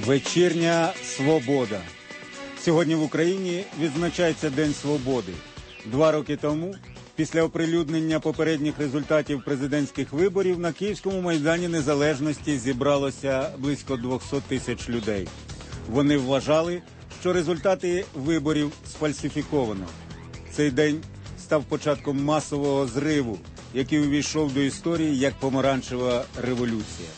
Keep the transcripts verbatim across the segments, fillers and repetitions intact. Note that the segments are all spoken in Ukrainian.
Вечірня свобода. Сьогодні в Україні відзначається День свободи. Два роки тому, після оприлюднення попередніх результатів президентських виборів, на Київському Майдані Незалежності зібралося близько двісті тисяч людей. Вони вважали, що результати виборів сфальсифіковано. Цей день став початком масового зриву, який увійшов до історії як помаранчева революція.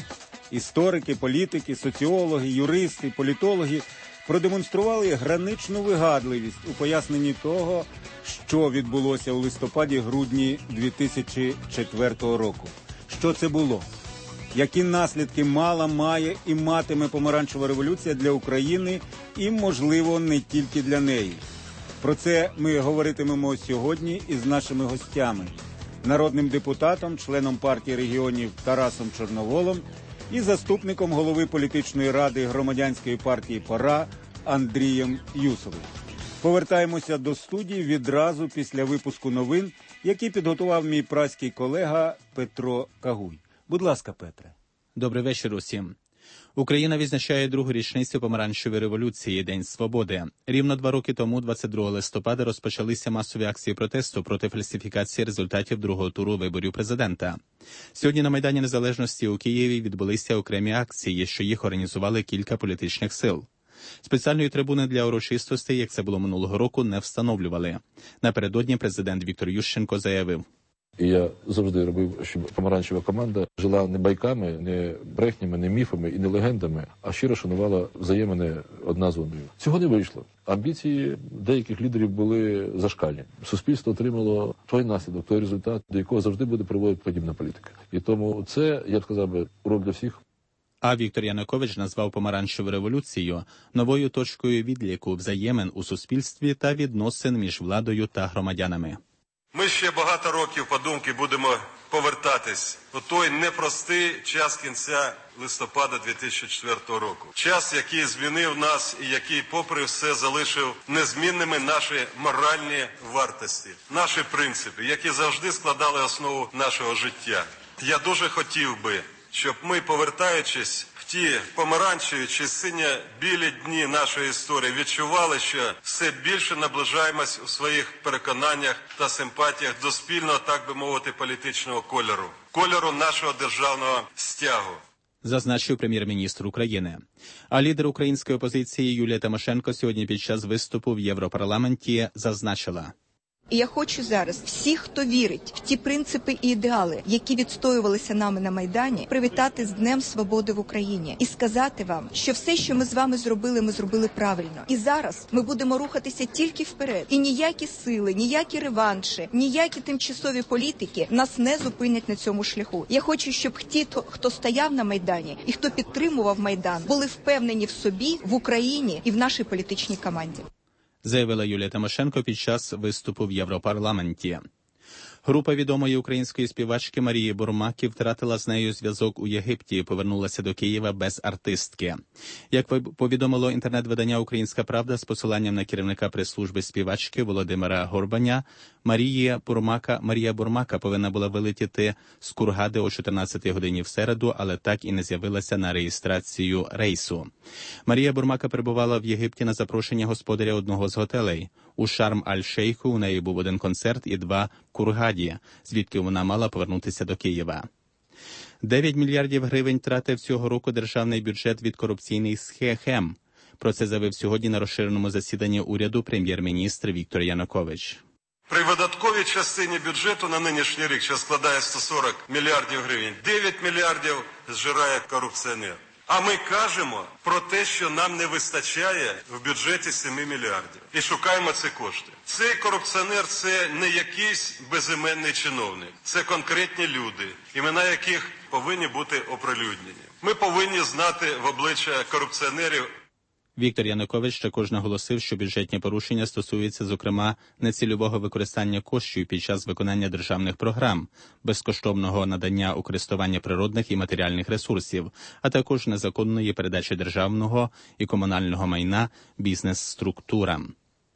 Історики, політики, соціологи, юристи, політологи продемонстрували граничну вигадливість у поясненні того, що відбулося у листопаді-грудні дві тисячі четвертого року. Що це було? Які наслідки мала, має і матиме помаранчева революція для України і, можливо, не тільки для неї? Про це ми говоритимемо сьогодні із нашими гостями. Народним депутатом, членом партії регіонів Тарасом Чорноволом і заступником голови політичної ради громадянської партії «Пора» Андрієм Юсовим. Повертаємося до студії відразу після випуску новин, які підготував мій праський колега Петро Кагуй. Будь ласка, Петре. Добрий вечір усім. Україна відзначає другу річницю помаранчевої революції – День свободи. Рівно два роки тому, двадцять другого листопада, розпочалися масові акції протесту проти фальсифікації результатів другого туру виборів президента. Сьогодні на Майдані Незалежності у Києві відбулися окремі акції, що їх організували кілька політичних сил. Спеціальної трибуни для урочистостей, як це було минулого року, не встановлювали. Напередодні президент Віктор Ющенко заявив: І я завжди робив, щоб помаранчева команда жила не байками, не брехнями, не міфами і не легендами, а щиро шанувала взаємини одна з одною. Цього не вийшло. Амбіції деяких лідерів були зашкальні. Суспільство отримало той наслідок, той результат, до якого завжди буде приводити подібна політика. І тому це, я б сказав би, урок для всіх. А Віктор Янукович назвав помаранчеву революцію новою точкою відліку взаємин у суспільстві та відносин між владою та громадянами. Ми ще багато років, подумки, будемо повертатись у той непростий час кінця листопада дві тисячі четвертого року. Час, який змінив нас і який, попри все, залишив незмінними наші моральні вартості, наші принципи, які завжди складали основу нашого життя. Я дуже хотів би, щоб ми, повертаючись в ті помаранчеві чи синьо-білі дні нашої історії, відчували, що все більше наближаємось у своїх переконаннях та симпатіях до спільного, так би мовити, політичного кольору. Кольору нашого державного стягу. Зазначив прем'єр-міністр України. А лідер української опозиції Юлія Тимошенко сьогодні під час виступу в Європарламенті зазначила: І я хочу зараз всіх, хто вірить в ті принципи і ідеали, які відстоювалися нами на Майдані, привітати з Днем Свободи в Україні і сказати вам, що все, що ми з вами зробили, ми зробили правильно. І зараз ми будемо рухатися тільки вперед. І ніякі сили, ніякі реванші, ніякі тимчасові політики нас не зупинять на цьому шляху. Я хочу, щоб ті, хто стояв на Майдані і хто підтримував Майдан, були впевнені в собі, в Україні і в нашій політичній команді. Заявила Юлія Тимошенко під час виступу в Європарламенті. Група відомої української співачки Марії Бурмаки втратила з нею зв'язок у Єгипті і повернулася до Києва без артистки. Як повідомило інтернет-видання «Українська правда» з посиланням на керівника прес-служби співачки Володимира Горбаня, Марія Бурмака, Марія Бурмака повинна була вилетіти з Кургади о чотирнадцятій годині в середу, але так і не з'явилася на реєстрацію рейсу. Марія Бурмака перебувала в Єгипті на запрошення господаря одного з готелей. У Шарм-аль-Шейху у неї був один концерт і два в Кургаді, звідки вона мала повернутися до Києва. дев'ять мільярдів гривень тратив цього року державний бюджет від корупційних схем. Про це заявив сьогодні на розширеному засіданні уряду прем'єр-міністр Віктор Янукович. При видатковій частині бюджету на нинішній рік, що складає сто сорок мільярдів гривень, дев'ять мільярдів зжирає корупціонер. А ми кажемо про те, що нам не вистачає в бюджеті семи мільярдів. І шукаємо ці кошти. Цей корупціонер – це не якийсь безіменний чиновник. Це конкретні люди, імена яких повинні бути оприлюднені. Ми повинні знати в обличчя корупціонерів. Віктор Янукович також наголосив, що бюджетні порушення стосуються, зокрема, нецільового використання коштів під час виконання державних програм, безкоштовного надання у користування природних і матеріальних ресурсів, а також незаконної передачі державного і комунального майна бізнес-структурам.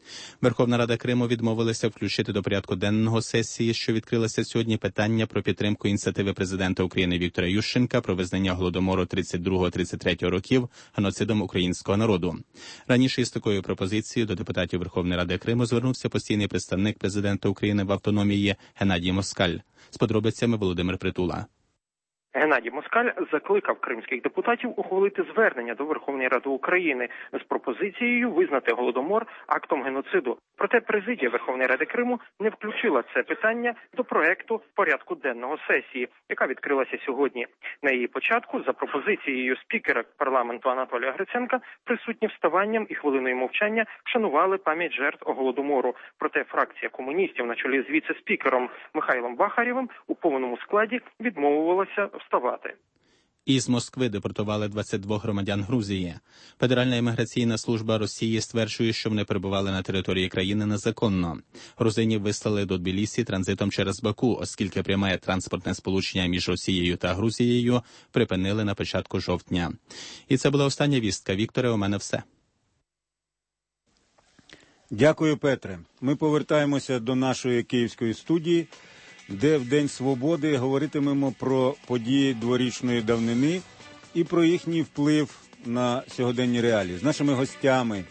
Верховна Рада Криму відмовилася включити до порядку денного сесії, що відкрилася сьогодні, питання про підтримку ініціативи президента України Віктора Ющенка про визнання Голодомору тридцять другого - тридцять третього років геноцидом українського народу. Раніше із такою пропозицією до депутатів Верховної Ради Криму звернувся постійний представник президента України в автономії Геннадій Москаль. З подробицями Володимир Притула. Геннадій Москаль закликав кримських депутатів ухвалити звернення до Верховної Ради України з пропозицією визнати Голодомор актом геноциду. Проте президія Верховної Ради Криму не включила це питання до проекту порядку денного сесії, яка відкрилася сьогодні. На її початку, за пропозицією спікера парламенту Анатолія Гриценка, присутні вставанням і хвилиною мовчання вшанували пам'ять жертв Голодомору. Проте фракція комуністів на чолі з віце-спікером Михайлом Бахарєвим у повному складі відмовилася вставати. Із Москви депортували двадцять двох громадян Грузії. Федеральна імміграційна служба Росії стверджує, що вони перебували на території країни незаконно. Грузинів вислали до Тбілісі транзитом через Баку, оскільки пряме транспортне сполучення між Росією та Грузією припинили на початку жовтня. І це була остання вістка. Вікторе, у мене все. Дякую, Петре. Ми повертаємося до нашої київської студії, де в День Свободи говоритимемо про події дворічної давнини і про їхній вплив на сьогоденні реалії. З нашими гостями,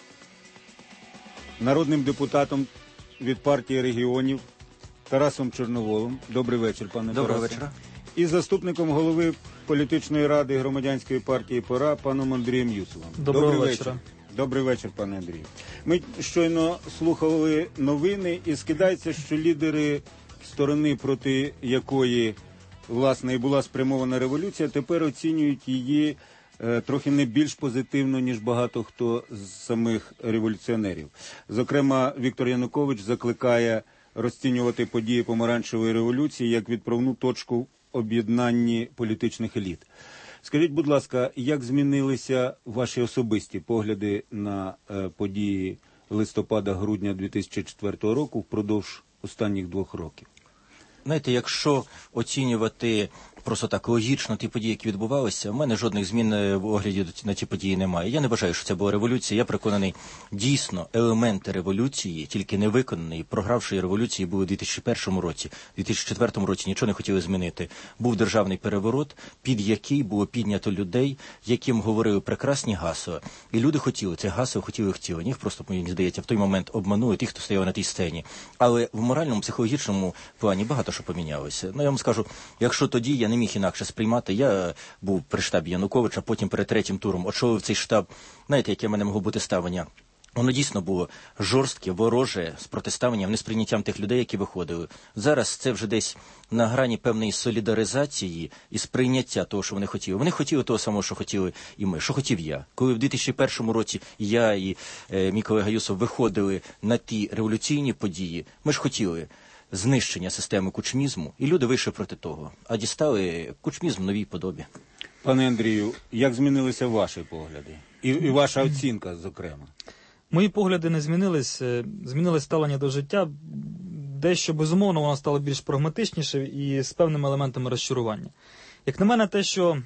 народним депутатом від партії регіонів Тарасом Чорноволом. Добрий вечір, пане Тарасе. Доброго вечора. І заступником голови політичної ради громадянської партії «Пора» паном Андрієм Юсовим. Доброго Добрий вечора. вечір. Добрий вечір, пане Андрію. Ми щойно слухали новини, і скидається, що лідери сторони, проти якої, власне, і була спрямована революція, тепер оцінюють її е, трохи не більш позитивно, ніж багато хто з самих революціонерів. Зокрема, Віктор Янукович закликає розцінювати події помаранчевої революції як відправну точку в об'єднанні політичних еліт. Скажіть, будь ласка, як змінилися ваші особисті погляди на е, події листопада-грудня дві тисячі четвертого року впродовж останніх двох років? Знаєте, якщо оцінювати просто так логічно ті події, які відбувалися, в мене жодних змін в огляді на ті події немає. Я не вважаю, що це була революція. Я переконаний, дійсно, елементи революції, тільки не виконані, програвшої революції були у дві тисячі першому році. У дві тисячі четвертому році нічого не хотіли змінити. Був державний переворот, під який було піднято людей, яким говорили прекрасні гасла. І люди хотіли, це гасло хотіли, хотіли. Їх просто, мені здається, в той момент обманули ті, хто стояв на тій сцені. Але в моральному, психологічному плані багато що помінялося. Ну, я вам скажу, якщо тоді я не міг інакше сприймати, я був при штабі Януковича, потім перед третім туром очолив цей штаб. Знаєте, яке в мене могло бути ставлення? Воно дійсно було жорстке, вороже, з протиставленням, несприйняттям тих людей, які виходили. Зараз це вже десь на грані певної солідаризації і сприйняття того, що вони хотіли. Вони хотіли того самого, що хотіли і ми, що хотів я. Коли в дві тисячі першому році я і е, мій колега Юсов виходили на ті революційні події, ми ж хотіли знищення системи кучмізму, і люди вийшли проти того, а дістали кучмізм в новій подобі. Пане Андрію, як змінилися ваші погляди? І, і ваша оцінка, зокрема? Мої погляди не змінились, змінилось ставлення до життя. Дещо, безумовно, воно стало більш прагматичніше і з певними елементами розчарування. Як на мене, те, що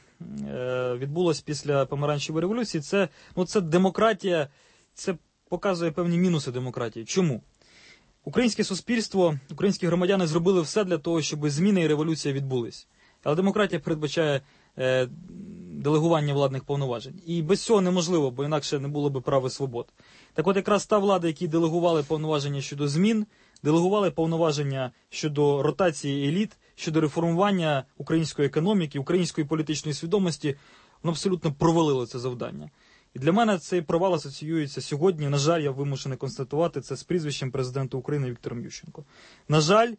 е, відбулося після помаранчевої революції, це, ну, це демократія, це показує певні мінуси демократії. Чому? Українське суспільство, українські громадяни зробили все для того, щоб зміни і революція відбулись. Але демократія передбачає е, делегування владних повноважень. І без цього неможливо, бо інакше не було б права свобод. Так от якраз та влада, які делегували повноваження щодо змін, делегували повноваження щодо ротації еліт, щодо реформування української економіки, української політичної свідомості, воно абсолютно провалило це завдання. І для мене цей провал асоціюється сьогодні, на жаль, я вимушений констатувати, це з прізвищем президента України Віктором Ющенко. На жаль,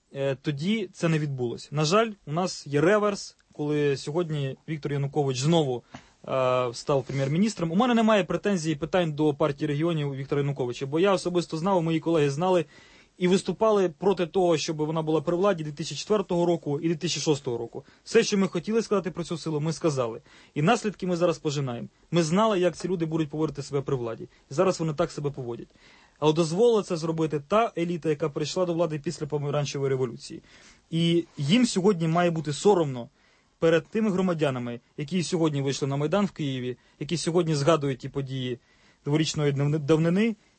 тоді це не відбулося. На жаль, у нас є реверс, коли сьогодні Віктор Янукович знову е, став прем'єр-міністром. У мене немає претензій і питань до партії регіонів Віктора Януковича, бо я особисто знав, мої колеги знали і виступали проти того, щоб вона була при владі дві тисячі четвертого року і дві тисячі шостого року. Все, що ми хотіли сказати про цю силу, ми сказали. І наслідки ми зараз пожинаємо. Ми знали, як ці люди будуть поводити себе при владі. І зараз вони так себе поводять. Але дозволила це зробити та еліта, яка прийшла до влади після помаранчевої революції. І їм сьогодні має бути соромно перед тими громадянами, які сьогодні вийшли на Майдан в Києві, які сьогодні згадують ті події дворічної давнини,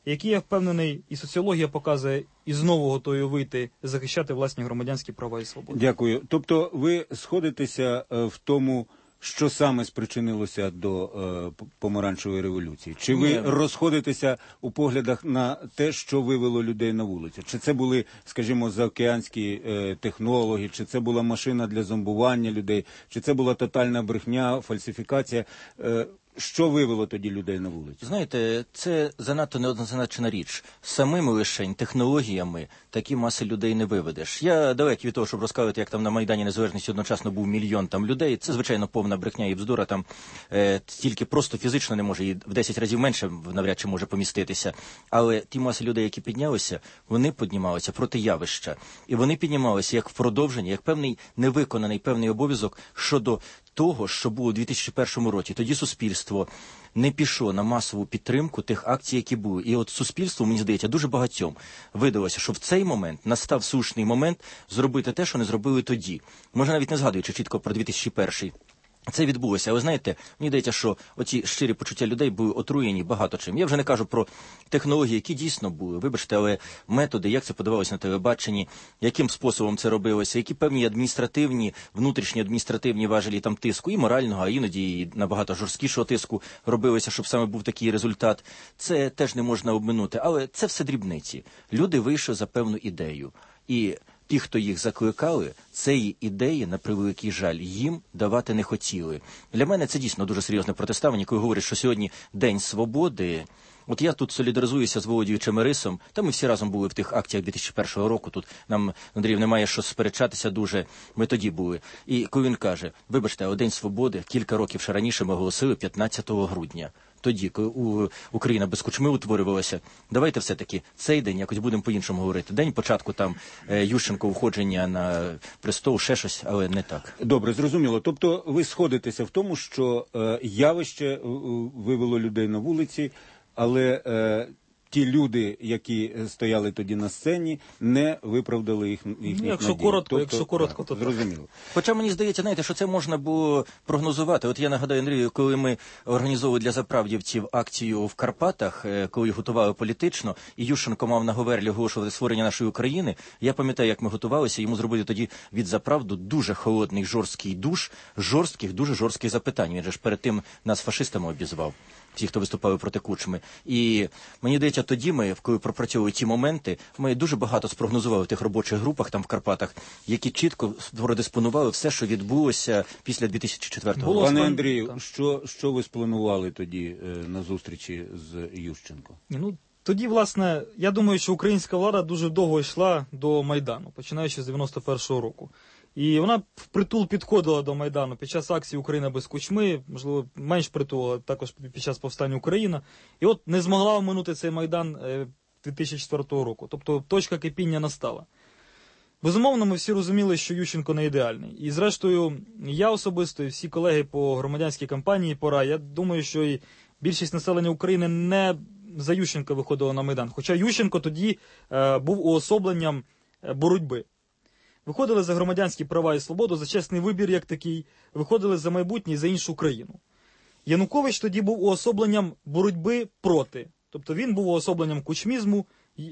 які, я впевнений, і соціологія показує, і знову готові вийти захищати власні громадянські права і свободи. Дякую. Тобто ви сходитеся в тому, що саме спричинилося до е, помаранчевої революції? Чи ви Ні. розходитеся у поглядах на те, що вивело людей на вулицю? Чи це були, скажімо, заокеанські е, технологи, чи це була машина для зомбування людей, чи це була тотальна брехня, фальсифікація? Е, Що вивело тоді людей на вулицю? Знаєте, це занадто неоднозначна річ. Самими лишень технологіями такі маси людей не виведеш. Я далекий від того, щоб розказувати, як там на Майдані Незалежності одночасно був мільйон там людей. Це, звичайно, повна брехня і бздура. Там е, тільки просто фізично не може, і в десять разів менше навряд чи може поміститися. Але ті маси людей, які піднялися, вони піднімалися проти явища. І вони піднімалися як в продовження, як певний невиконаний певний обов'язок щодо того, що було у дві тисячі першому році. Тоді суспільство не пішло на масову підтримку тих акцій, які були. І от суспільству, мені здається, дуже багатьом видалося, що в цей момент настав слушний момент зробити те, що не зробили тоді. Може, навіть не згадуючи чітко про дві тисячі перший. Це відбулося, але знаєте, мені здається, що оці щирі почуття людей були отруєні багато чим. Я вже не кажу про технології, які дійсно були, вибачте, але методи, як це подавалося на телебаченні, яким способом це робилося, які певні адміністративні, внутрішні адміністративні важелі там тиску, і морального, а іноді і набагато жорсткішого тиску робилося, щоб саме був такий результат. Це теж не можна обминути, але це все дрібниці. Люди вийшли за певну ідею. І ті, хто їх закликали, цієї ідеї, на превеликий жаль, їм давати не хотіли. Для мене це дійсно дуже серйозне протиставлення, коли говорять, що сьогодні День свободи. От я тут солідаризуюся з Володією Чемерисом, та ми всі разом були в тих акціях дві тисячі першого року, тут нам, Андріїв, немає що сперечатися дуже, ми тоді були. І коли він каже, вибачте, о День свободи, кілька років ще раніше ми оголосили п'ятнадцятого грудня. Тоді, коли Україна без Кучми утворювалася, давайте все-таки цей день якось будемо по-іншому говорити. День початку там Ющенко входження на престол, ще щось, але не так. Добре, зрозуміло. Тобто ви сходитеся в тому, що е, явище вивело людей на вулиці, але е, ті люди, які стояли тоді на сцені, не виправдали їх, їхніх ну, якщо надій. коротко, тобто, якщо коротко, так, то зрозуміло. Хоча мені здається, знаєте, що це можна було прогнозувати. От я нагадаю, Андрію, коли ми організовували для заправдівців акцію в Карпатах, коли готували політично, і Ющенко мав на говерлі оголошувати створення нашої України, я пам'ятаю, як ми готувалися, йому зробили тоді від заправду дуже холодний, жорсткий душ, жорстких, дуже жорстких запитань. Він же ж перед тим нас фашистами обізвав. Ті, хто виступали проти Кучми. І мені здається, тоді ми, коли пропрацьовували ті моменти, ми дуже багато спрогнозували в тих робочих групах там в Карпатах, які чітко продиспонували все, що відбулося після дві тисячі четвертого року. Пане Андрію, що, що ви спланували тоді е, на зустрічі з Ющенко? Ну, тоді, власне, я думаю, що українська влада дуже довго йшла до Майдану, починаючи з дев'яносто першого року. І вона впритул підходила до Майдану під час акції «Україна без Кучми», можливо, менш притул, також під час повстання «Україна». І от не змогла оминути цей Майдан дві тисячі четвертого року. Тобто точка кипіння настала. Безумовно, ми всі розуміли, що Ющенко не ідеальний. І зрештою, я особисто і всі колеги по громадянській кампанії «Пора», я думаю, що і більшість населення України не за Ющенка виходило на Майдан. Хоча Ющенко тоді е, був уособленням боротьби. Виходили за громадянські права і свободу, за чесний вибір як такий, виходили за майбутнє і за іншу країну. Янукович тоді був уособленням боротьби проти. Тобто він був уособленням кучмізму.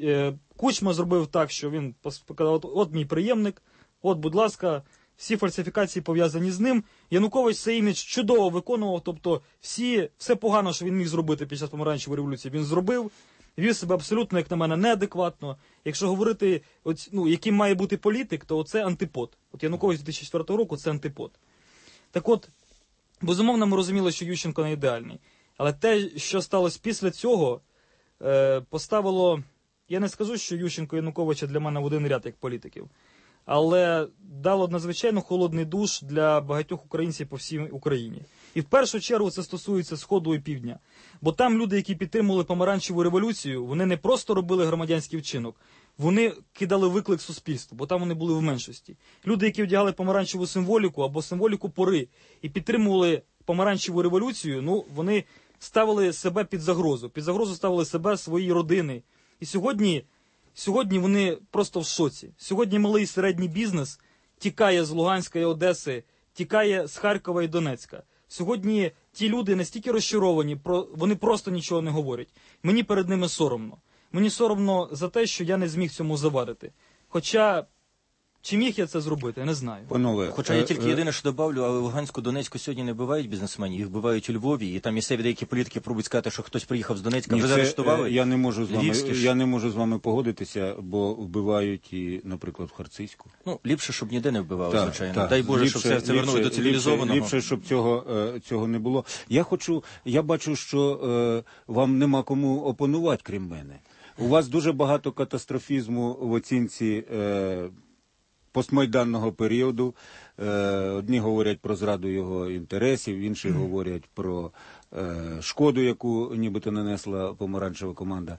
Кучма зробив так, що він показав, от, от мій приємник, от, будь ласка, всі фальсифікації пов'язані з ним. Янукович цей імідж чудово виконував, тобто всі, все погано, що він міг зробити під час помаранчевої революції, він зробив. Вів себе абсолютно, як на мене, неадекватно. Якщо говорити, от, ну, яким має бути політик, то це антипод. От Янукович дві тисячі четвертого року – це антипод. Так от, безумовно, ми розуміли, що Ющенко не ідеальний. Але те, що сталося після цього, е, поставило, я не скажу, що Ющенко і Януковича для мене в один ряд як політиків, але дало надзвичайно холодний душ для багатьох українців по всій Україні. І в першу чергу це стосується Сходу і Півдня. Бо там люди, які підтримували помаранчеву революцію, вони не просто робили громадянський вчинок, вони кидали виклик суспільству, бо там вони були в меншості. Люди, які вдягали помаранчеву символіку або символіку пори і підтримували помаранчеву революцію, ну, вони ставили себе під загрозу. Під загрозу ставили себе, свої родини. І сьогодні, сьогодні вони просто в шоці. Сьогодні малий і середній бізнес тікає з Луганська і Одеси, тікає з Харкова і Донецька. Сьогодні ті люди настільки розчаровані, про, вони просто нічого не говорять. Мені перед ними соромно. Мені соромно за те, що я не зміг цьому завадити. Хоча, чи міг я це зробити, не знаю. Панове, Хоча я тільки єдине, що добавлю, але Луганську, Донецьку сьогодні не бивають бізнесменів, їх бивають у Львові, і там місцеві деякі політики пробують сказати, що хтось приїхав з Донецька, Ні, вже це, заарештували. Я не можу з вами, Львівські ж. я не можу з вами погодитися, бо вбивають і, наприклад, в Харцизьку. Ну, ліпше, щоб ніде не вбивали, Так, звичайно. так. Дай Боже, Ліпше- щоб серце вернули ліпше- до цивілізованого. Ліпше, ліпше, щоб цього, е, цього не було. Я хочу, я бачу, що е, вам нема кому опонувати, крім мене. У вас дуже багато катастрофізму в оцінці е, постмайданного періоду. Е, одні говорять про зраду його інтересів, інші говорять про е, шкоду, яку нібито нанесла помаранчева команда.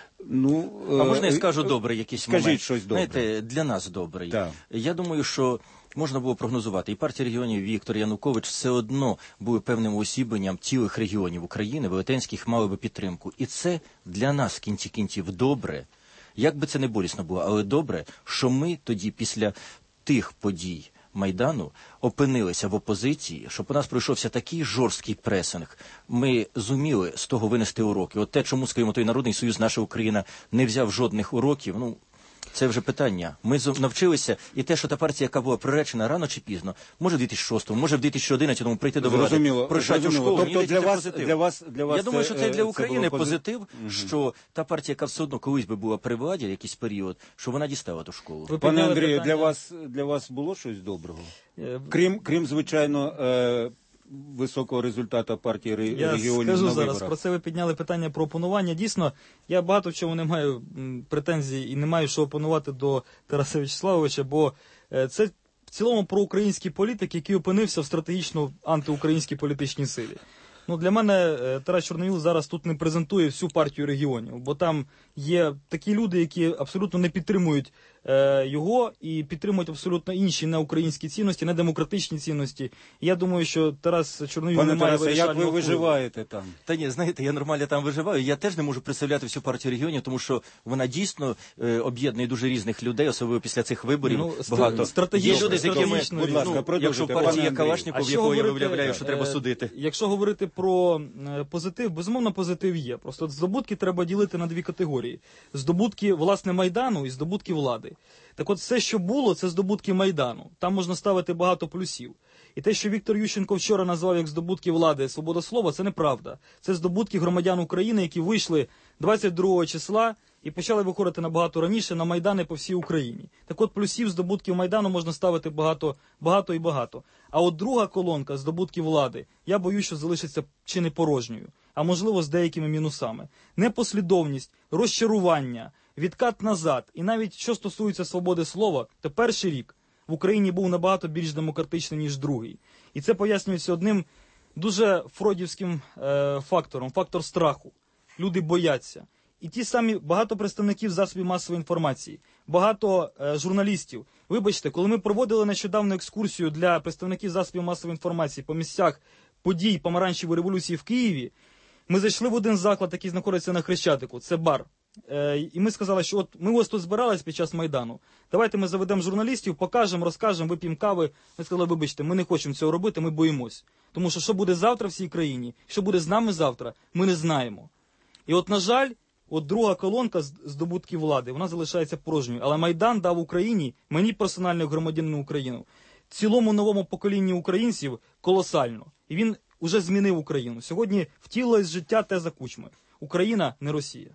Ну, А можна я е, скажу добре якийсь скажіть момент? щось добре. Знаєте, для нас добрий. Так. Я думаю, що можна було прогнозувати. І партія регіонів Віктор Янукович все одно були певним уосібленням цілих регіонів України, велетенських мали би підтримку. І це для нас в кінці кінців добре. Як би це не болісно було, але добре, що ми тоді після тих подій Майдану опинилися в опозиції, щоб у нас пройшовся такий жорсткий пресинг. Ми зуміли з того винести уроки. От те, чому, скажімо, той Народний Союз, наша Україна не взяв жодних уроків, ну, це вже питання. Ми зо- навчилися, і те, що та партія, яка була приречена рано чи пізно, може в дві тисячі шостому, може в дві тисячі одинадцятому прийти до влади, Зрозуміло, пройшати у зрозуміло. школу. Тобто Мені для це вас- позитив. для вас- для вас Я думаю, це, що це е, для це України було позитив, пози- що та партія, яка все одно колись би була при владі якийсь період, що вона дістала ту школу. Ви Пане підняли Андрію, питання- для вас, для вас було щось доброго? Е, Крім, крім звичайно, е, високого результату партії ре- Я регіонів скажу на зараз, виборах. про це ви підняли питання про опонування. Дійсно, я багато в чому не маю м, претензій і не маю що опонувати до Тараса Вячеславовича, бо е, це в цілому проукраїнський політик, який опинився в стратегічно антиукраїнській політичній силі. Ну, для мене е, Тарас Чорновіл зараз тут не презентує всю партію регіонів, бо там є такі люди, які абсолютно не підтримують е, його і підтримують абсолютно інші неукраїнські цінності, недемократичні цінності. І я думаю, що Тарас Чорновіл Пане не має Тарасе, як ви вирішального впливу. виживаєте там? Та ні, знаєте, я нормально там виживаю. Я теж не можу представляти всю партію регіонів, тому що вона дійсно е, об'єднує дуже різних людей, особливо після цих виборів. Ну, стра- багато. стратегічно, Є люди, з якими, стратегічно, будь ласка, ну, продовжуйте, якщо в пане партії є Андрію. Калашніков, А якого я говорити, виявляю, що треба е, судити. Якщо говорити про е, позитив, безумовно, позитив є. Просто здобутки треба ділити на дві категорії: здобутки власне Майдану і здобутки влади. Так от все, що було, це здобутки Майдану. Там можна ставити багато плюсів. І те, що Віктор Ющенко вчора назвав як здобутки влади свобода слова, це неправда. Це здобутки громадян України, які вийшли двадцять другого числа і почали виходити набагато раніше на Майдани по всій Україні. Так от плюсів здобутків Майдану можна ставити багато, багато і багато. А от друга колонка здобутків влади, я боюсь, що залишиться чи не порожньою, а можливо з деякими мінусами. Непослідовність, розчарування, відкат назад. І навіть що стосується свободи слова, то перший рік в Україні був набагато більш демократичним, ніж другий. І це пояснюється одним дуже фройдівським е, фактором, фактор страху. Люди бояться. І ті самі багато представників засобів масової інформації, багато е, журналістів. Вибачте, коли ми проводили нещодавно екскурсію для представників засобів масової інформації по місцях подій помаранчевої революції в Києві, ми зайшли в один заклад, який знаходиться на Хрещатику, це бар. Е, і ми сказали, що от ми ось тут збирались під час Майдану, давайте ми заведемо журналістів, покажемо, розкажемо, вип'ємо кави. Ми сказали, вибачте, ми не хочемо цього робити, ми боїмось. Тому що що буде завтра в цій країні, що буде з нами завтра, ми не знаємо. І от, на жаль, от друга колонка з здобутків влади, вона залишається порожньою. Але Майдан дав Україні, мені персонально як громадянину України, цілому новому поколінню українців колосально. І він уже змінив Україну. Сьогодні втілилось життя теза Кучми. Україна не Росія.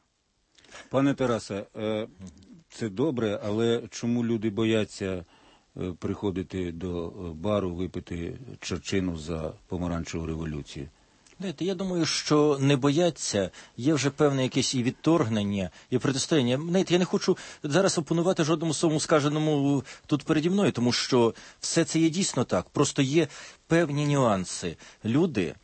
Пане Тарасе, е, це добре, але чому люди бояться е, приходити до е, бару, випити чарчину за помаранчеву революцію? Знаєте, я думаю, що не бояться, є вже певне якесь і відторгнення, і протистояння. Знаєте, я не хочу зараз опонувати жодному своєму скаженому тут переді мною, тому що все це є дійсно так. Просто є певні нюанси. Люди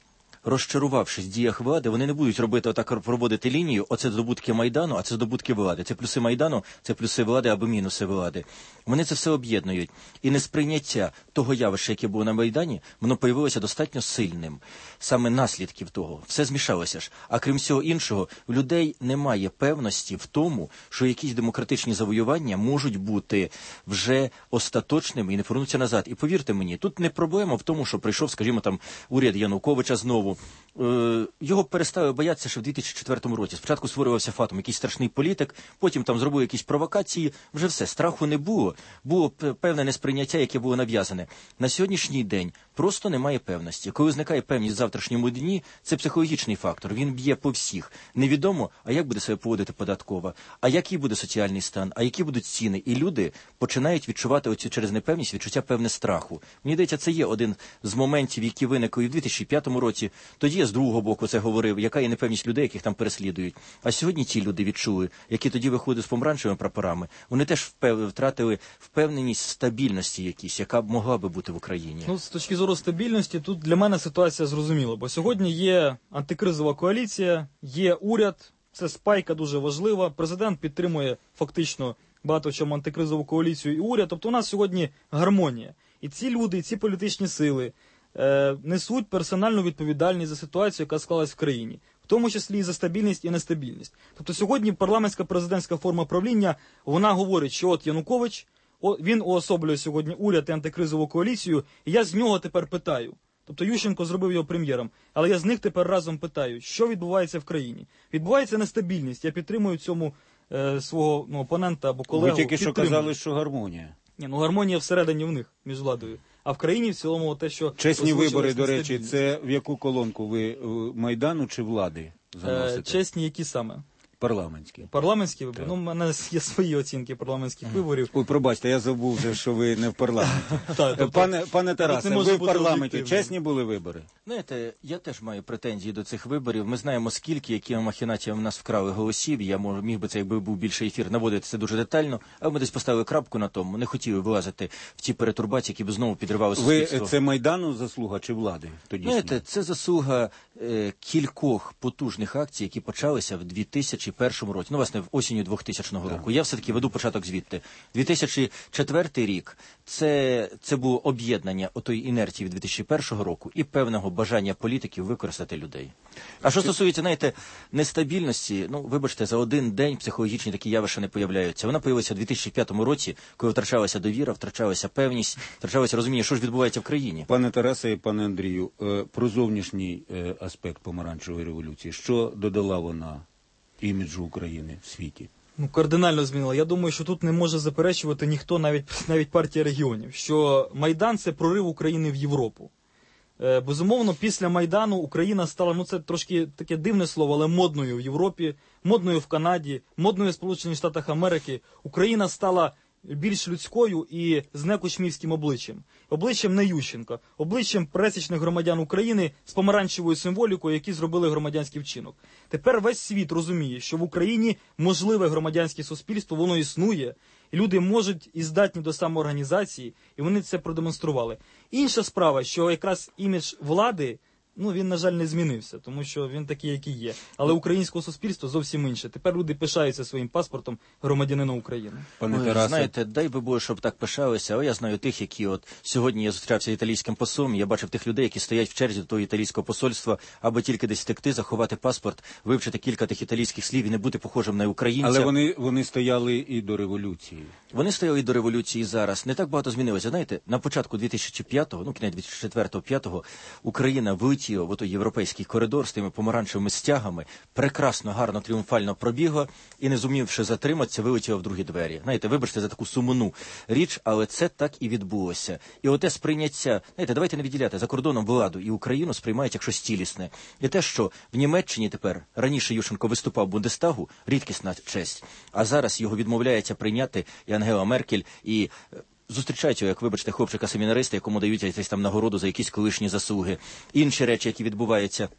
розчарувавшись в діях влади, вони не будуть робити отак, проводити лінію, оце здобутки Майдану, а це здобутки влади. Це плюси Майдану, це плюси влади або мінуси влади. Вони це все об'єднують. І несприйняття того явища, яке було на Майдані, воно появилося достатньо сильним. Саме наслідків того. Все змішалося ж. А крім всього іншого, у людей немає певності в тому, що якісь демократичні завоювання можуть бути вже остаточними і не повернуться назад. І повірте мені, тут не проблема в тому, що прийшов, скажімо, там уряд Януковича знову. Е, його перестали боятися ще в дві тисячі четвертому році. Спочатку створювався Фатум, якийсь страшний політик, потім там зробив якісь провокації, вже все, страху не було. Було певне несприйняття, яке було нав'язане. На сьогоднішній день просто немає певності. Коли зникає певність в завтрашньому дні, це психологічний фактор, він б'є по всіх. Невідомо, а як буде себе поводити податкова, а який буде соціальний стан, а які будуть ціни. І люди починають відчувати оцю через непевність відчуття певне страху. Мені здається, це є один з моментів, які виникли в дві тисячі п'ятому році. Тоді я з другого боку це говорив, яка є непевність людей, яких там переслідують. А сьогодні ті люди відчули, які тоді виходили з помаранчевими прапорами, вони теж впев... втратили впевненість стабільності якісь, яка б могла би бути в Україні. Ну, з точки зору стабільності, тут для мене ситуація зрозуміла, бо сьогодні є антикризова коаліція, є уряд, це спайка дуже важлива, президент підтримує фактично багато в чому антикризову коаліцію і уряд, тобто у нас сьогодні гармонія. І ці люди, і ці політичні сили е, несуть персональну відповідальність за ситуацію, яка склалась в країні, в тому числі і за стабільність і нестабільність. Тобто сьогодні парламентська президентська форма правління, вона говорить, що от Янукович, він уособлює сьогодні уряд і антикризову коаліцію, і я з нього тепер питаю. Тобто Ющенко зробив його прем'єром, але я з них тепер разом питаю, що відбувається в країні. Відбувається нестабільність, я підтримую цьому е, свого ну, опонента або колегу. Ви тільки що казали, що гармонія. Ні, ну гармонія всередині в них, між владою. А в країні в цілому те, що... Чесні вибори, до речі, це в яку колонку ви, Майдану чи влади заносите? Е, чесні які саме? Парламентські. Парламентські вибори? Ну, в мене є свої оцінки парламентських виборів. Ой, пробачте, я забув вже, що ви не в парламенті. Пане, пане Тарасе, ви в парламенті. Чесні були вибори? Знаєте, я теж маю претензії до цих виборів. Ми знаємо, скільки, якими махінаціями в нас вкрали голосів. Я мож, міг би це, якби був більший ефір, наводити це дуже детально. Але ми десь поставили крапку на тому. Не хотіли вилазити в ті перетурбації, які б знову підривали суспільство. Ви це Майдану заслуга чи влади? Тоді Знаєте, це заслуга е, кількох потужних акцій, які почалися в дві тисячі першому році. Ну, власне, в осінню двохтисячного року. Я все-таки веду початок звідти. дві тисячі четвертий рік – це, це було об'єднання отої інерції від дві тисячі першого року і певного бажання політиків використати людей. А що стосується, знаєте, нестабільності, ну, вибачте, за один день психологічні такі явища не появляються. Вона появилася в дві тисячі п'ятому році, коли втрачалася довіра, втрачалася певність, втрачалося розуміння, що ж відбувається в країні. Пане Тарасе і пане Андрію, про зовнішній аспект помаранчевої революції. Що додала вона іміджу України в світі? Ну, кардинально змінила. Я думаю, що тут не може заперечувати ніхто, навіть, навіть партія регіонів, що Майдан – це прорив України в Європу. Е, безумовно, після Майдану Україна стала, ну це трошки таке дивне слово, але модною в Європі, модною в Канаді, модною в Сполучених Штатах Америки. Україна стала більш людською і з некучмівським обличчям. Обличчям не Ющенка, обличчям пересічних громадян України з помаранчевою символікою, які зробили громадянський вчинок. Тепер весь світ розуміє, що в Україні можливе громадянське суспільство, воно існує, і люди можуть і здатні до самоорганізації, і вони це продемонстрували. Інша справа, що якраз імідж влади, ну, він, на жаль, не змінився, тому що він такий, який є. Але українського суспільства зовсім інше. Тепер люди пишаються своїм паспортом громадянина України. Пане Тарасе, знаєте, дай би Боже, щоб так пишалися, але я знаю тих, які от сьогодні я зустрічався з італійським послом, я бачив тих людей, які стоять в черзі до того італійського посольства, аби тільки десь втекти, заховати паспорт, вивчити кілька тих італійських слів і не бути похожим на українця. Але вони, вони стояли і до революції. Вони стояли і до революції зараз. Не так багато змінилося. Знаєте, на початку дві тисячі п'ятого, ну, кінець дві тисячі четвертого-п'ятого, Україна влетіла в той європейський коридор з тими помаранчевими стягами, прекрасно, гарно, тріумфально пробігла і, не зумівши затриматися, вилетіла в другі двері. Знаєте, вибачте за таку сумну річ, але це так і відбулося. І оте сприйняття, знаєте, давайте не відділяти, за кордоном владу і Україну сприймають як щось цілісне. І те, що в Німеччині тепер, раніше Ющенко виступав в Бундестагу, рідкісна честь, а зараз його відмовляється прийняти і Ангела Меркель, і зустрічають його, як, вибачте, хлопчика-семінариста, якому дають якісь там нагороду за якісь колишні заслуги. Інші речі, які відбуваються.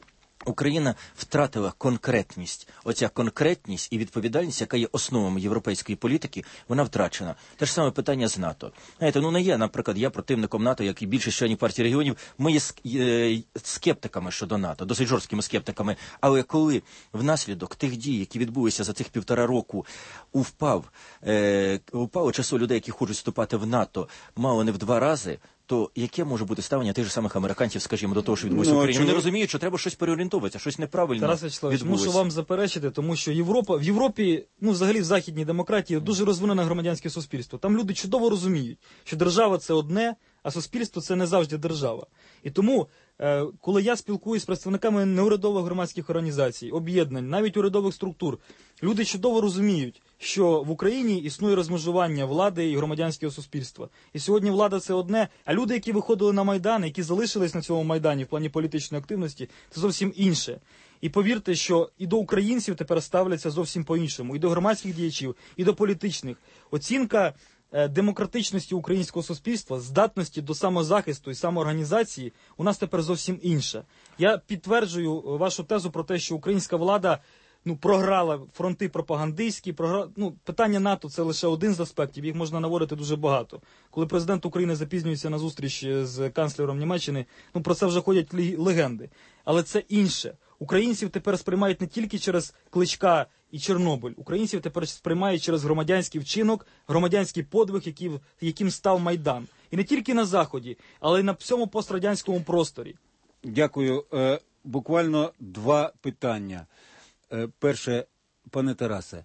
Україна втратила конкретність. Оця конкретність і відповідальність, яка є основами європейської політики, вона втрачена. Те ж саме питання з НАТО. Знаєте, ну не є, наприклад, я противником НАТО, як і більшість членів партії регіонів, ми є скептиками щодо НАТО, досить жорсткими скептиками. Але коли внаслідок тих дій, які відбулися за цих півтора року, упав, е, упало число людей, які хочуть вступати в НАТО, мало не в два рази, то яке може бути ставлення тих же самих американців, скажімо, до того, що відбулося ну, в Україні? Вони чому... розуміють, що треба щось переорієнтуватися, щось неправильно Тарас Вячеславович, відбулося. мушу вам заперечити, тому що Європа, в Європі, ну взагалі в західній демократії дуже розвинене громадянське суспільство. Там люди чудово розуміють, що держава – це одне, а суспільство – це не завжди держава. І тому, е, коли я спілкуюсь з представниками неурядових громадських організацій, об'єднань, навіть урядових структур, люди чудово розуміють, що в Україні існує розмежування влади і громадянського суспільства. І сьогодні влада – це одне, а люди, які виходили на Майдан, які залишились на цьому Майдані в плані політичної активності, це зовсім інше. І повірте, що і до українців тепер ставляться зовсім по-іншому, і до громадських діячів, і до політичних. Оцінка демократичності українського суспільства, здатності до самозахисту і самоорганізації у нас тепер зовсім інша. Я підтверджую вашу тезу про те, що українська влада ну, програла фронти пропагандистські, програла, ну, питання НАТО – це лише один з аспектів, їх можна наводити дуже багато. Коли президент України запізнюється на зустріч з канцлером Німеччини, ну, про це вже ходять легенди. Але це інше. Українців тепер сприймають не тільки через Кличка і Чорнобиль. Українців тепер сприймають через громадянський вчинок, громадянський подвиг, який, яким став Майдан. І не тільки на Заході, але й на всьому пострадянському просторі. Дякую. Е, буквально два питання. Е, перше, пане Тарасе,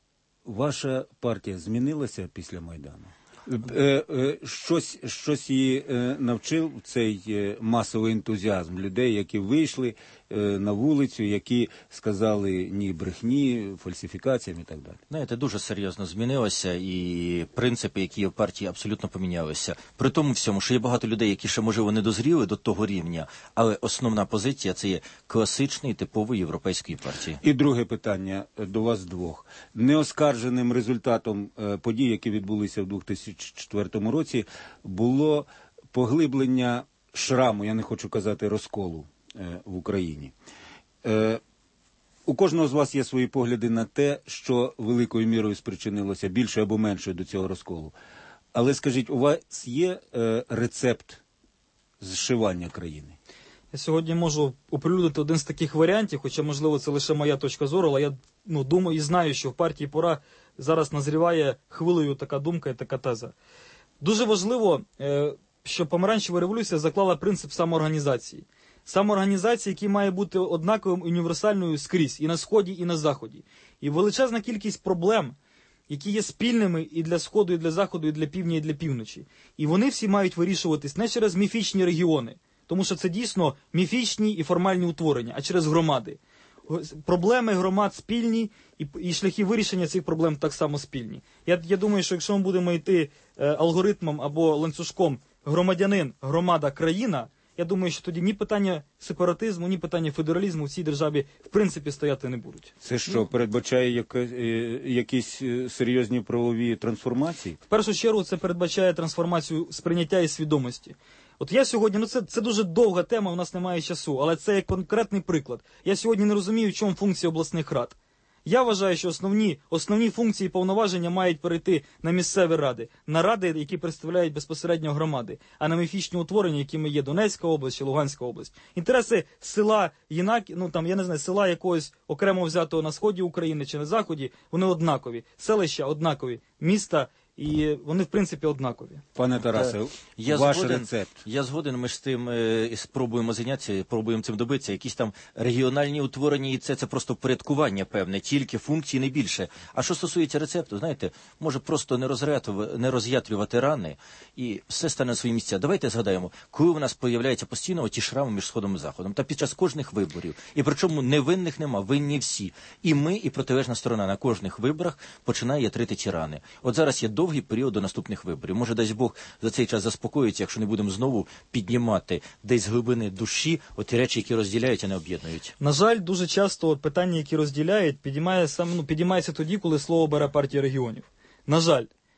ваша партія змінилася після Майдану? Е, е, щось, щось її е, навчив цей е, масовий ентузіазм людей, які вийшли е, на вулицю, які сказали ні брехні, фальсифікаціям і так далі. Знаєте, дуже серйозно змінилося, і принципи, які є в партії, абсолютно помінялися. При тому всьому, що є багато людей, які ще, можливо, не дозріли до того рівня, але основна позиція – це є класичний, типовий європейської партії. І друге питання до вас двох. Неоскарженим результатом е, подій, які відбулися в дві тисячі четвертому році, було поглиблення шраму, я не хочу казати розколу, е, в Україні. Е, у кожного з вас є свої погляди на те, що великою мірою спричинилося більше або менше до цього розколу. Але скажіть, у вас є е, рецепт зшивання країни? Я сьогодні можу оприлюднити один з таких варіантів, хоча, можливо, це лише моя точка зору, але я ну, думаю і знаю, що в партії «Пора» зараз назріває хвилею така думка і така теза. Дуже важливо, що помаранчева революція заклала принцип самоорганізації. Самоорганізації, який має бути однаковим і універсальною скрізь, і на Сході, і на Заході. І величезна кількість проблем, які є спільними і для Сходу, і для Заходу, і для Півдня, і для Півночі. І вони всі мають вирішуватись не через міфічні регіони, тому що це дійсно міфічні і формальні утворення, а через громади. Проблеми громад спільні, і, і шляхи вирішення цих проблем так само спільні. Я, я думаю, що якщо ми будемо йти е, алгоритмом або ланцюжком громадянин, громада, країна, я думаю, що тоді ні питання сепаратизму, ні питання федералізму в цій державі в принципі стояти не будуть. Це що, передбачає яка, якісь серйозні правові трансформації? В першу чергу це передбачає трансформацію сприйняття і свідомості. От я сьогодні, ну це, це дуже довга тема, у нас немає часу, але це як конкретний приклад. Я сьогодні не розумію, в чому функція обласних рад. Я вважаю, що основні, основні функції і повноваження мають перейти на місцеві ради, на ради, які представляють безпосередньо громади, а на міфічні утворення, якими є Донецька область чи Луганська область. Інтереси села Єнак, ну там, я не знаю, села якогось окремо взятого на сході України чи на заході, вони однакові. Селища однакові, міста і вони, в принципі, однакові. Пане Тарасе, я ваш згоден, рецепт. Я згоден, ми ж з тим е, спробуємо зайнятися, пробуємо цим добитися. Якісь там регіональні утворення, і це, це просто впорядкування певне, тільки функції, не більше. А що стосується рецепту, знаєте, може просто не, не роз'ятрювати рани, і все стане на свої місця. Давайте згадаємо, коли в нас появляються постійно оті шрами між Сходом і Заходом, та під час кожних виборів. І причому невинних нема, винні всі. І ми, і протилежна сторона на кожних виборах починає ятрити ті рани. От зараз є довгий період до наступних виборів. Може, дасть Бог, за цей час заспокоїться, якщо не будемо знову піднімати десь з глибини душі оті речі, які розділяють, а не об'єднують. На жаль, дуже часто питання, які розділяють, підіймає сам, ну, підіймається тоді, коли слово бере партія регіонів. На жаль.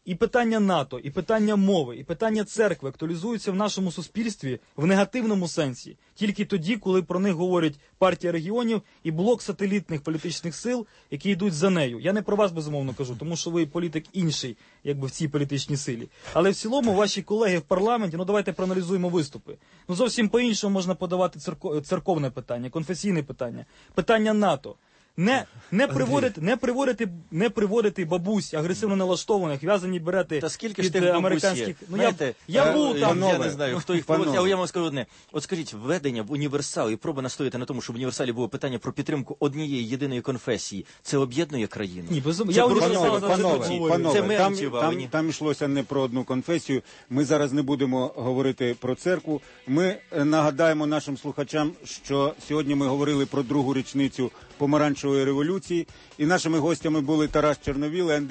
і питання НАТО, і питання мови, і питання церкви актуалізуються в нашому суспільстві в негативному сенсі. Тільки тоді, коли про них говорять партія регіонів і блок сателітних політичних сил, які йдуть за нею. Я не про вас, безумовно, кажу, тому що ви політик інший, якби в цій політичній силі. Але в цілому ваші колеги в парламенті, ну давайте проаналізуємо виступи. Ну зовсім по-іншому можна подавати церко- церковне питання, конфесійне питання, питання НАТО. Не, не, приводити, не, приводити, не приводити бабусь агресивно налаштованих, в'язані берети Та скільки під ж тих бабусь американських... є? Ну, Знаєте, я, я е, був там. Я не знаю, хто їх Панове. проводить, але я вам скажу одне. От скажіть, введення в універсал і проба настояти на тому, щоб в універсалі було питання про підтримку однієї єдиної конфесії, це об'єднує країну? Ні, безумовно. Це Я просто універсал Панове, завжди панове, говорю. панове, Це ми там, анотували, там, ні? там йшлося не про одну конфесію. Ми зараз не будемо говорити про церкву. Ми е, нагадаємо нашим слухачам, що сьогодні ми говорили про другу річницю помаранчевої революції. І нашими гостями були Тарас Чорновіл і Андрій